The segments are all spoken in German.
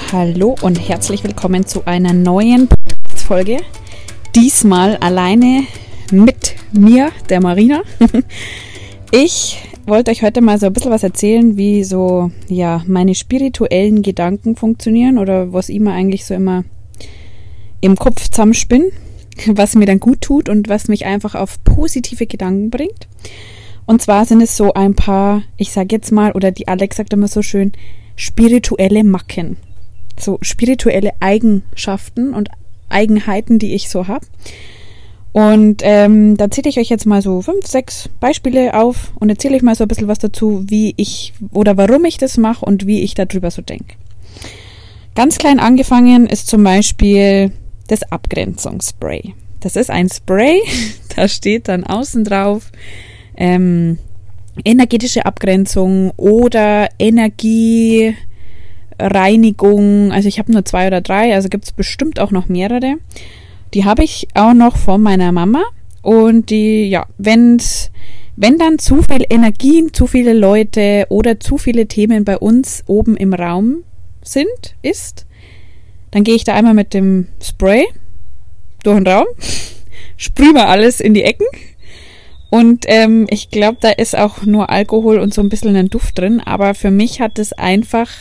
Hallo und herzlich willkommen zu einer neuen Podcast-Folge. Diesmal alleine mit mir, der Marina. Ich wollte euch heute mal so ein bisschen was erzählen, wie so meine spirituellen Gedanken funktionieren oder was ich mir eigentlich so immer im Kopf zusammenspinne, was mir dann gut tut und was mich einfach auf positive Gedanken bringt. Und zwar sind es so ein paar, ich sage jetzt mal, oder die Alex sagt immer so schön, spirituelle Macken. So spirituelle Eigenschaften und Eigenheiten, die ich so habe. Und da zähle ich euch jetzt mal so 5, 6 Beispiele auf und erzähle euch mal so ein bisschen was dazu, wie ich oder warum ich das mache und wie ich darüber so denke. Ganz klein angefangen ist zum Beispiel das Abgrenzungsspray. Das ist ein Spray, da steht dann außen drauf energetische Abgrenzung oder Energiereinigung. Also ich habe nur 2 oder 3, also gibt es bestimmt auch noch mehrere. Die habe ich auch noch von meiner Mama und die, wenn dann zu viel Energien, zu viele Leute oder zu viele Themen bei uns oben im Raum ist, dann gehe ich da einmal mit dem Spray durch den Raum, sprühe mal alles in die Ecken und ich glaube, da ist auch nur Alkohol und so ein bisschen ein Duft drin, aber für mich hat es einfach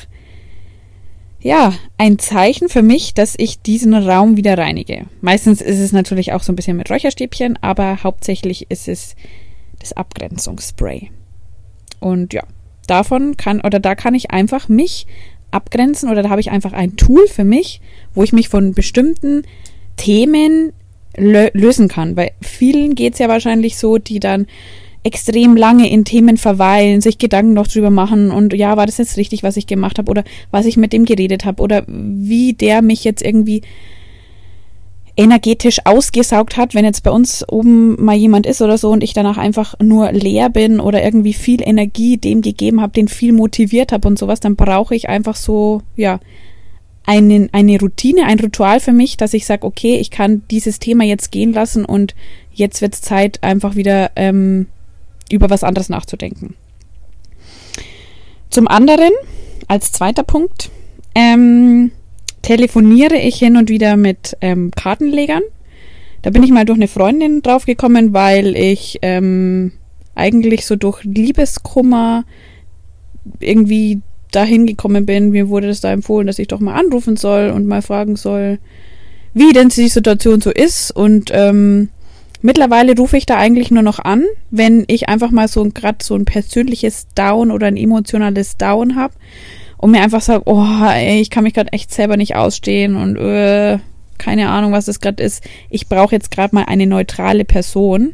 ein Zeichen für mich, dass ich diesen Raum wieder reinige. Meistens ist es natürlich auch so ein bisschen mit Räucherstäbchen, aber hauptsächlich ist es das Abgrenzungsspray. Und da kann ich einfach mich abgrenzen oder da habe ich einfach ein Tool für mich, wo ich mich von bestimmten Themen lösen kann. Weil vielen geht es ja wahrscheinlich so, die dann extrem lange in Themen verweilen, sich Gedanken noch drüber machen und war das jetzt richtig, was ich gemacht habe oder was ich mit dem geredet habe oder wie der mich jetzt irgendwie energetisch ausgesaugt hat, wenn jetzt bei uns oben mal jemand ist oder so und ich danach einfach nur leer bin oder irgendwie viel Energie dem gegeben habe, den viel motiviert habe und sowas, dann brauche ich einfach so, eine Routine, ein Ritual für mich, dass ich sage, okay, ich kann dieses Thema jetzt gehen lassen und jetzt wird es Zeit, einfach wieder über was anderes nachzudenken. Zum anderen, als zweiter Punkt, telefoniere ich hin und wieder mit Kartenlegern. Da bin ich mal durch eine Freundin draufgekommen, weil ich eigentlich so durch Liebeskummer irgendwie dahin gekommen bin. Mir wurde das da empfohlen, dass ich doch mal anrufen soll und mal fragen soll, wie denn die Situation so ist. Und mittlerweile rufe ich da eigentlich nur noch an, wenn ich einfach mal gerade so ein persönliches Down oder ein emotionales Down habe und mir einfach sage, ich kann mich gerade echt selber nicht ausstehen und keine Ahnung, was das gerade ist. Ich brauche jetzt gerade mal eine neutrale Person.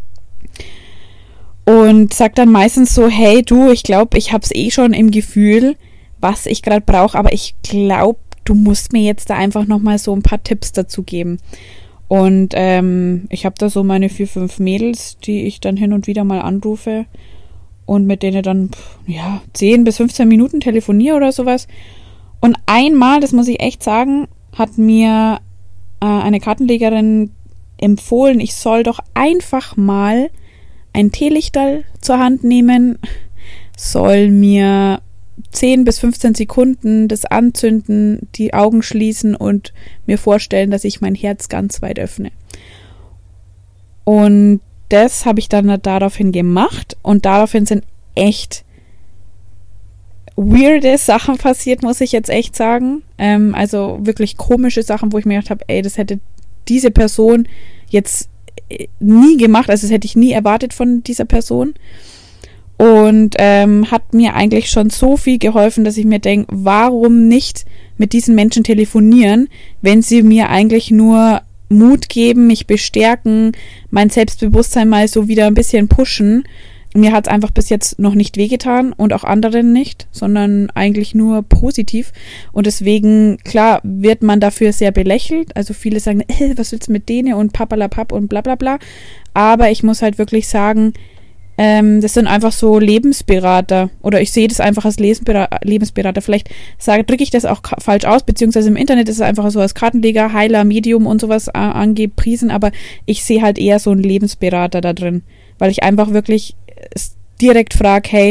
Und sag dann meistens so, hey du, ich glaube, ich habe es schon im Gefühl, was ich gerade brauche, aber ich glaube, du musst mir jetzt da einfach nochmal so ein paar Tipps dazu geben. Und ich habe da so meine 4, 5 Mädels, die ich dann hin und wieder mal anrufe und mit denen dann 10 bis 15 Minuten telefoniere oder sowas. Und einmal, das muss ich echt sagen, hat mir eine Kartenlegerin empfohlen, ich soll doch einfach mal ein Teelichterl zur Hand nehmen, soll mir 10 bis 15 Sekunden das anzünden, die Augen schließen und mir vorstellen, dass ich mein Herz ganz weit öffne. Und das habe ich dann daraufhin gemacht und daraufhin sind echt weirde Sachen passiert, muss ich jetzt echt sagen. Also wirklich komische Sachen, wo ich mir gedacht habe, das hätte diese Person jetzt nie gemacht, also das hätte ich nie erwartet von dieser Person und hat mir eigentlich schon so viel geholfen, dass ich mir denke, warum nicht mit diesen Menschen telefonieren, wenn sie mir eigentlich nur Mut geben, mich bestärken, mein Selbstbewusstsein mal so wieder ein bisschen pushen. Mir hat es einfach bis jetzt noch nicht wehgetan und auch anderen nicht, sondern eigentlich nur positiv. Und deswegen, klar, wird man dafür sehr belächelt. Also viele sagen, was willst du mit denen und papalapap und bla bla bla. Aber ich muss halt wirklich sagen, das sind einfach so Lebensberater. Oder ich sehe das einfach als Lebensberater. Vielleicht drücke ich das auch falsch aus, beziehungsweise im Internet ist es einfach so als Kartenleger, Heiler, Medium und sowas angepriesen. Aber ich sehe halt eher so einen Lebensberater da drin. Weil ich einfach wirklich direkt frage, hey,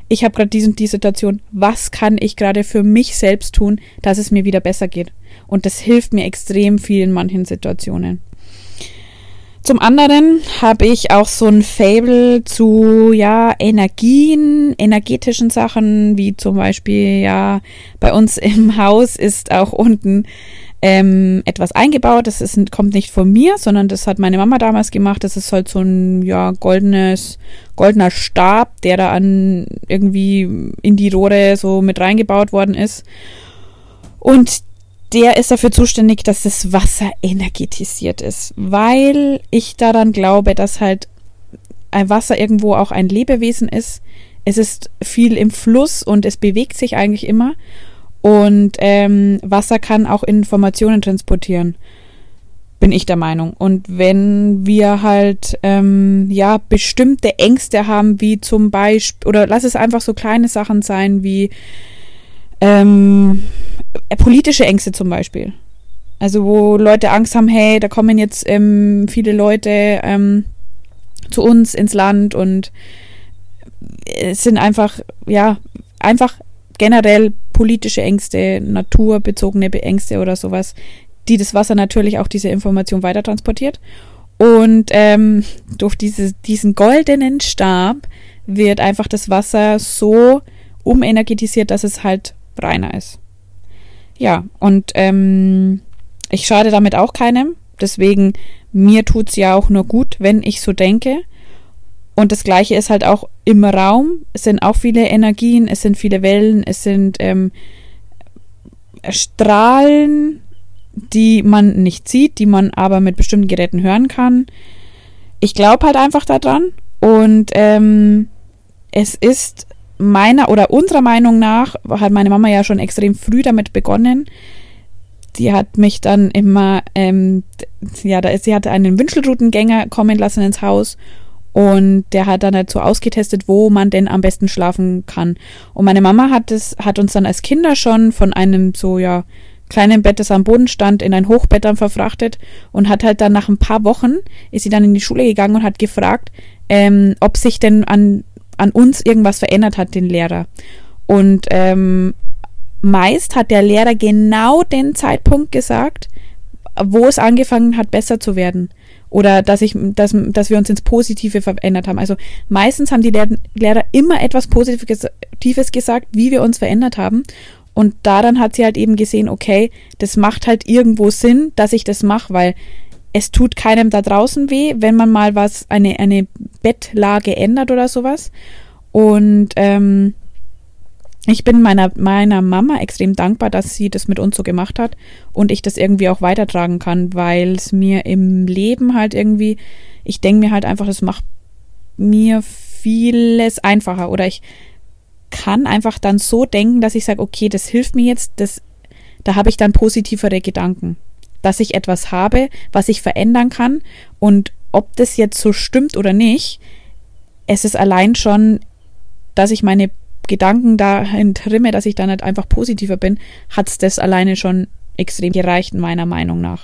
ich habe gerade die Situation, was kann ich gerade für mich selbst tun, dass es mir wieder besser geht? Und das hilft mir extrem viel in manchen Situationen. Zum anderen habe ich auch so ein Faible zu, Energien, energetischen Sachen, wie zum Beispiel, bei uns im Haus ist auch unten etwas eingebaut. Das kommt nicht von mir, sondern das hat meine Mama damals gemacht. Das ist halt so ein, goldener Stab, der da irgendwie in die Rohre so mit reingebaut worden ist. Und der ist dafür zuständig, dass das Wasser energetisiert ist, weil ich daran glaube, dass halt ein Wasser irgendwo auch ein Lebewesen ist. Es ist viel im Fluss und es bewegt sich eigentlich immer und Wasser kann auch Informationen transportieren, bin ich der Meinung. Und wenn wir halt bestimmte Ängste haben, wie zum Beispiel, oder lass es einfach so kleine Sachen sein, wie politische Ängste zum Beispiel. Also wo Leute Angst haben, hey, da kommen jetzt viele Leute zu uns ins Land und es sind einfach generell politische Ängste, naturbezogene Ängste oder sowas, die das Wasser natürlich auch diese Information weiter transportiert. Und durch diesen goldenen Stab wird einfach das Wasser so umenergetisiert, dass es halt reiner ist. Ja, und ich schade damit auch keinem. Deswegen, mir tut's ja auch nur gut, wenn ich so denke. Und das Gleiche ist halt auch im Raum. Es sind auch viele Energien, es sind viele Wellen, es sind Strahlen, die man nicht sieht, die man aber mit bestimmten Geräten hören kann. Ich glaube halt einfach daran. Und es ist meiner oder unserer Meinung nach, hat meine Mama ja schon extrem früh damit begonnen. Die hat mich dann immer, sie hatte einen Wünschelroutengänger kommen lassen ins Haus und der hat dann halt so ausgetestet, wo man denn am besten schlafen kann. Und meine Mama hat uns dann als Kinder schon von einem kleinen Bett, das am Boden stand, in ein Hochbett dann verfrachtet und hat halt dann nach ein paar Wochen, ist sie dann in die Schule gegangen und hat gefragt, ob sich denn an uns irgendwas verändert hat, den Lehrer. Und meist hat der Lehrer genau den Zeitpunkt gesagt, wo es angefangen hat, besser zu werden. Oder dass wir uns ins Positive verändert haben. Also meistens haben die Lehrer immer etwas Positives gesagt, wie wir uns verändert haben. Und daran hat sie halt eben gesehen, okay, das macht halt irgendwo Sinn, dass ich das mache, weil es tut keinem da draußen weh, wenn man mal eine Bettlage ändert oder sowas. Und ich bin meiner Mama extrem dankbar, dass sie das mit uns so gemacht hat und ich das irgendwie auch weitertragen kann, weil es mir im Leben halt irgendwie, ich denke mir halt einfach, das macht mir vieles einfacher oder ich kann einfach dann so denken, dass ich sage, okay, das hilft mir jetzt, da habe ich dann positivere Gedanken, dass ich etwas habe, was ich verändern kann und ob das jetzt so stimmt oder nicht, es ist allein schon, dass ich meine Gedanken dahin trimme, dass ich dann halt einfach positiver bin, hat es das alleine schon extrem gereicht, meiner Meinung nach.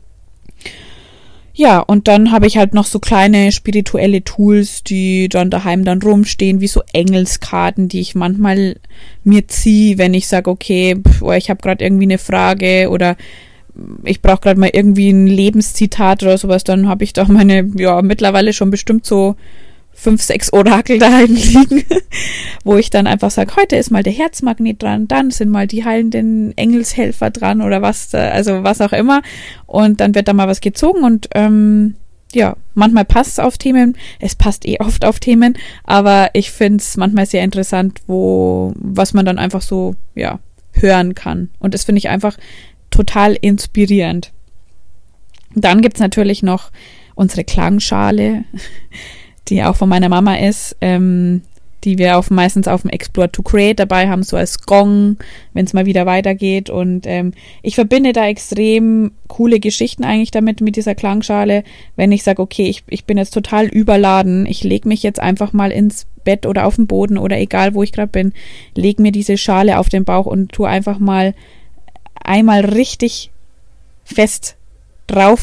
Ja, und dann habe ich halt noch so kleine spirituelle Tools, die dann daheim dann rumstehen, wie so Engelskarten, die ich manchmal mir ziehe, wenn ich sage, okay, ich habe gerade irgendwie eine Frage oder ich brauche gerade mal irgendwie ein Lebenszitat oder sowas, dann habe ich da meine, mittlerweile schon bestimmt so 5, 6 Orakel daheim liegen, wo ich dann einfach sage, heute ist mal der Herzmagnet dran, dann sind mal die heilenden Engelshelfer dran oder was auch immer. Und dann wird da mal was gezogen und manchmal passt es auf Themen, es passt oft auf Themen, aber ich finde es manchmal sehr interessant, was man dann einfach so, hören kann. Und das finde ich einfach total inspirierend. Dann gibt's natürlich noch unsere Klangschale, die auch von meiner Mama ist, die wir meistens auf dem Explore to Create dabei haben, so als Gong, wenn es mal wieder weitergeht. Und ich verbinde da extrem coole Geschichten eigentlich damit, mit dieser Klangschale. Wenn ich sage, okay, ich bin jetzt total überladen, ich lege mich jetzt einfach mal ins Bett oder auf den Boden oder egal, wo ich gerade bin, lege mir diese Schale auf den Bauch und tue einfach mal einmal richtig fest drauf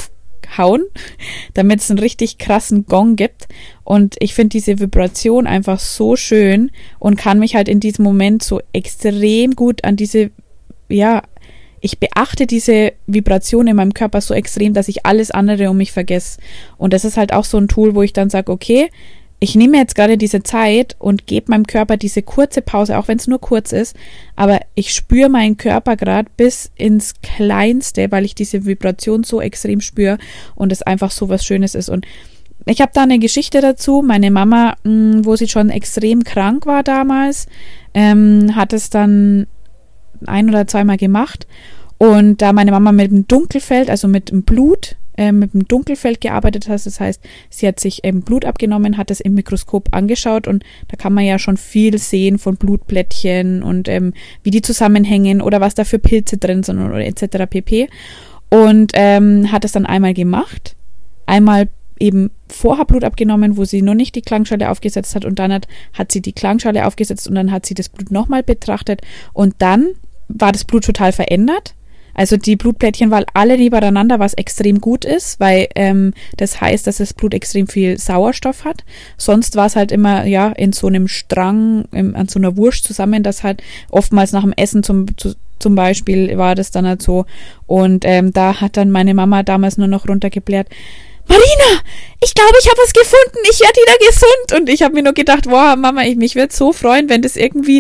hauen, damit es einen richtig krassen Gong gibt. Und ich finde diese Vibration einfach so schön und kann mich halt in diesem Moment so extrem gut an diese, ja, ich beachte diese Vibration in meinem Körper so extrem, dass ich alles andere um mich vergesse. Und das ist halt auch so ein Tool, wo ich dann sage, okay, ich nehme jetzt gerade diese Zeit und gebe meinem Körper diese kurze Pause, auch wenn es nur kurz ist, aber ich spüre meinen Körper gerade bis ins Kleinste, weil ich diese Vibration so extrem spüre und es einfach so was Schönes ist. Und ich habe da eine Geschichte dazu. Meine Mama, wo sie schon extrem krank war damals, hat es dann 1- oder 2-mal gemacht. Und da meine Mama mit dem Dunkelfeld, also mit dem Blut, mit dem Dunkelfeld gearbeitet hat, das heißt, sie hat sich Blut abgenommen, hat es im Mikroskop angeschaut und da kann man ja schon viel sehen von Blutplättchen und wie die zusammenhängen oder was da für Pilze drin sind oder etc. pp. Und hat es dann einmal gemacht, einmal eben vorher Blut abgenommen, wo sie noch nicht die Klangschale aufgesetzt hat und dann hat sie die Klangschale aufgesetzt und dann hat sie das Blut nochmal betrachtet und dann war das Blut total verändert. Also die Blutplättchen waren alle nebeneinander, was extrem gut ist, weil das heißt, dass das Blut extrem viel Sauerstoff hat. Sonst war es halt immer ja in so einem Strang, an so einer Wurst zusammen, das halt oftmals nach dem Essen zum Beispiel war das dann halt so. Und da hat dann meine Mama damals nur noch runtergeblärt, Marina, ich glaube, ich habe was gefunden, ich werde wieder gesund. Und ich habe mir nur gedacht, wow, Mama, mich würde so freuen, wenn das irgendwie,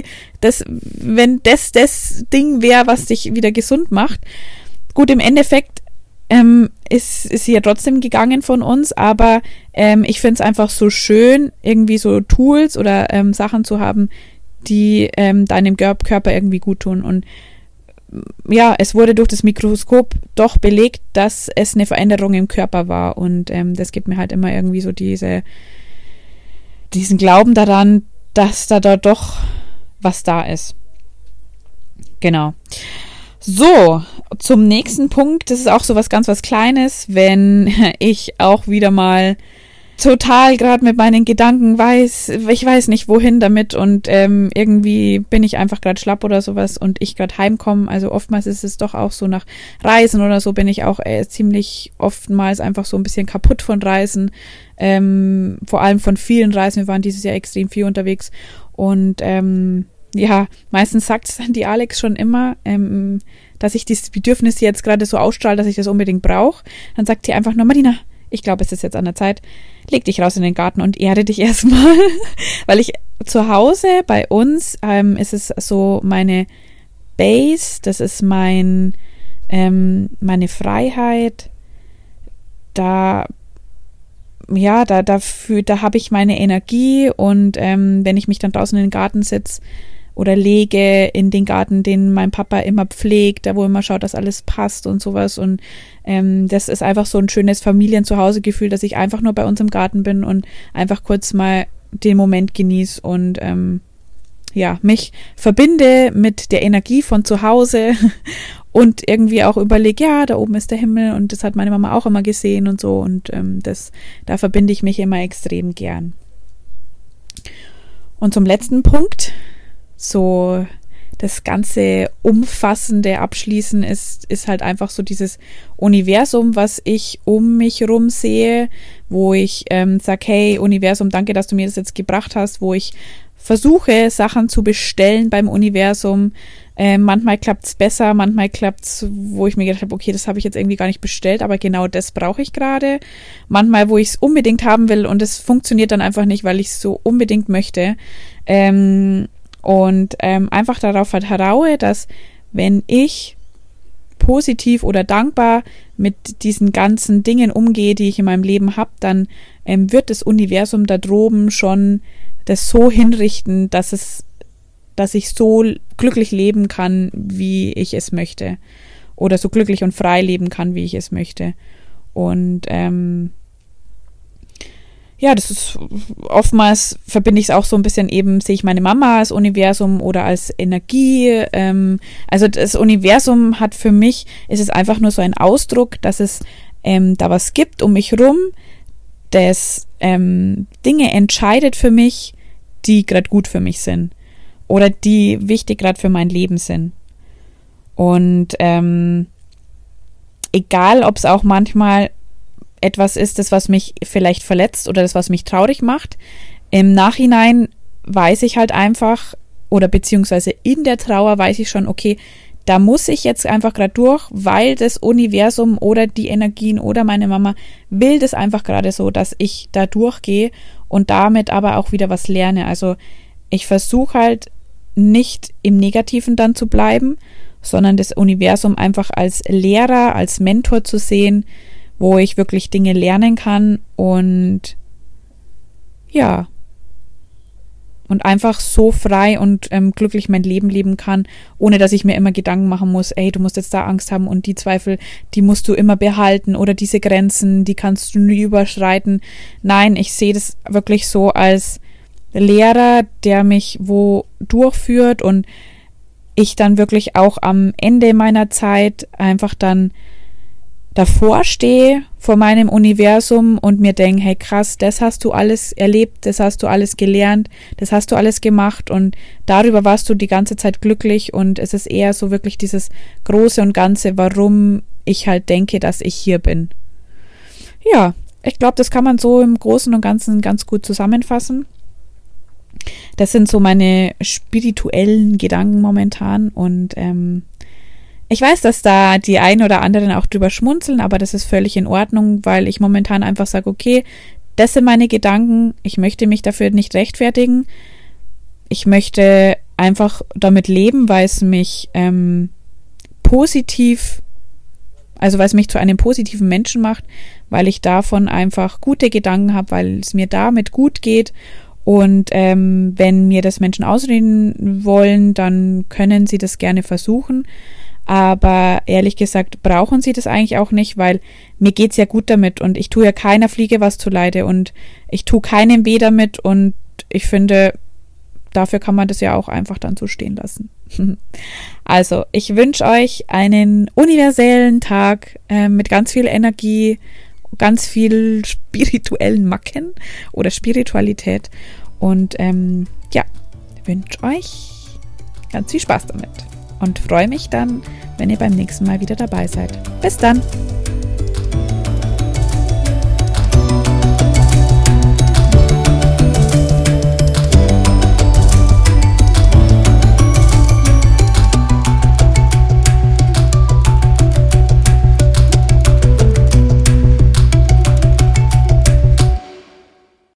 wenn das Ding wäre, was dich wieder gesund macht. Gut, im Endeffekt ist sie ja trotzdem gegangen von uns, aber ich finde es einfach so schön, irgendwie so Tools oder Sachen zu haben, die deinem Körper irgendwie gut tun. Und ja, es wurde durch das Mikroskop doch belegt, dass es eine Veränderung im Körper war und das gibt mir halt immer irgendwie so diesen Glauben daran, dass da doch was da ist. Genau. So, zum nächsten Punkt, das ist auch so was ganz was Kleines, wenn ich auch wieder mal total gerade mit meinen Gedanken ich weiß nicht wohin damit und irgendwie bin ich einfach gerade schlapp oder sowas und ich gerade heimkomme, also oftmals ist es doch auch so nach Reisen oder so bin ich auch ziemlich oftmals einfach so ein bisschen kaputt von Reisen, vor allem von vielen Reisen, wir waren dieses Jahr extrem viel unterwegs und ja, meistens sagt es dann die Alex schon immer, dass ich dieses Bedürfnis jetzt gerade so ausstrahle, dass ich das unbedingt brauche, dann sagt sie einfach nur, Marina, ich glaube, es ist jetzt an der Zeit, leg dich raus in den Garten und erde dich erstmal, weil ich zu Hause bei uns ist es so meine Base, das ist meine Freiheit, da habe ich meine Energie und wenn ich mich dann draußen in den Garten sitze oder lege in den Garten, den mein Papa immer pflegt, da wo immer schaut, dass alles passt und sowas und das ist einfach so ein schönes Familienzuhause-Gefühl, dass ich einfach nur bei uns im Garten bin und einfach kurz mal den Moment genieße und ja, mich verbinde mit der Energie von zu Hause und irgendwie auch überlege, ja, da oben ist der Himmel und das hat meine Mama auch immer gesehen und so und da verbinde ich mich immer extrem gern. Und zum letzten Punkt, so das ganze umfassende Abschließen ist halt einfach so dieses Universum, was ich um mich herum sehe, wo ich sage, hey Universum, danke, dass du mir das jetzt gebracht hast, wo ich versuche, Sachen zu bestellen beim Universum. Manchmal klappt es besser, manchmal klappt es, wo ich mir gedacht habe, okay, das habe ich jetzt irgendwie gar nicht bestellt, aber genau das brauche ich gerade. Manchmal, wo ich es unbedingt haben will und es funktioniert dann einfach nicht, weil ich es so unbedingt möchte. Und einfach darauf vertraue, dass wenn ich positiv oder dankbar mit diesen ganzen Dingen umgehe, die ich in meinem Leben habe, dann wird das Universum da droben schon das so hinrichten, dass ich so glücklich leben kann, wie ich es möchte. Oder so glücklich und frei leben kann, wie ich es möchte. Und ja, das ist oftmals verbinde ich es auch so ein bisschen eben, sehe ich meine Mama als Universum oder als Energie. Also das Universum hat für mich, ist es einfach nur so ein Ausdruck, dass es da was gibt um mich rum, das Dinge entscheidet für mich, die gerade gut für mich sind oder die wichtig gerade für mein Leben sind. Und egal, ob es auch manchmal etwas ist, das was mich vielleicht verletzt oder das was mich traurig macht. Im Nachhinein weiß ich halt einfach, oder beziehungsweise in der Trauer weiß ich schon, okay, da muss ich jetzt einfach gerade durch, weil das Universum oder die Energien oder meine Mama will das einfach gerade so, dass ich da durchgehe und damit aber auch wieder was lerne. Also ich versuche halt nicht im Negativen dann zu bleiben, sondern das Universum einfach als Lehrer, als Mentor zu sehen, wo ich wirklich Dinge lernen kann und ja, und einfach so frei und glücklich mein Leben leben kann, ohne dass ich mir immer Gedanken machen muss, ey, du musst jetzt da Angst haben und die Zweifel, die musst du immer behalten oder diese Grenzen, die kannst du nie überschreiten. Nein, ich sehe das wirklich so als Lehrer, der mich wo durchführt und ich dann wirklich auch am Ende meiner Zeit einfach dann davor stehe vor meinem Universum und mir denke, hey krass, das hast du alles erlebt, das hast du alles gelernt, das hast du alles gemacht und darüber warst du die ganze Zeit glücklich und es ist eher so wirklich dieses Große und Ganze, warum ich halt denke, dass ich hier bin. Ja, ich glaube, das kann man so im Großen und Ganzen ganz gut zusammenfassen. Das sind so meine spirituellen Gedanken momentan und ich weiß, dass da die einen oder anderen auch drüber schmunzeln, aber das ist völlig in Ordnung, weil ich momentan einfach sage, okay, das sind meine Gedanken, ich möchte mich dafür nicht rechtfertigen, ich möchte einfach damit leben, weil es mich positiv, also weil es mich zu einem positiven Menschen macht, weil ich davon einfach gute Gedanken habe, weil es mir damit gut geht und wenn mir das Menschen ausreden wollen, dann können sie das gerne versuchen. Aber ehrlich gesagt brauchen sie das eigentlich auch nicht, weil mir geht's ja gut damit und ich tue ja keiner Fliege was zuleide und ich tue keinem weh damit und ich finde, dafür kann man das ja auch einfach dann so stehen lassen. Also, ich wünsche euch einen universellen Tag mit ganz viel Energie, ganz viel spirituellen Macken oder Spiritualität und wünsche euch ganz viel Spaß damit. Und freue mich dann, wenn ihr beim nächsten Mal wieder dabei seid. Bis dann!